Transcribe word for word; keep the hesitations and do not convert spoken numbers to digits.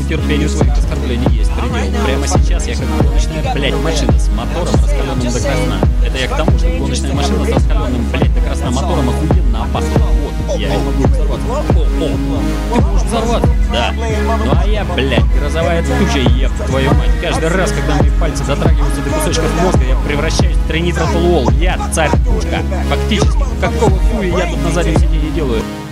терпению своих оскорблений есть предел. Прямо сейчас я как гоночная, блядь, машина с мотором, раскаленным до красна. Это я к тому, что гоночная машина с раскаленным, блядь, до красна мотором охуенно опасна. Вот, я ведь могу взорваться. О, о, ты можешь взорваться? Да. Ну а я, блядь, грозовая туча, еб твою мать. Каждый раз, когда мои пальцы дотрагиваются до кусочков мозга, я превращаюсь в тринитротолуол. Я царь-пушка. Фактически, какого хуя я тут на заднем сиденье делаю?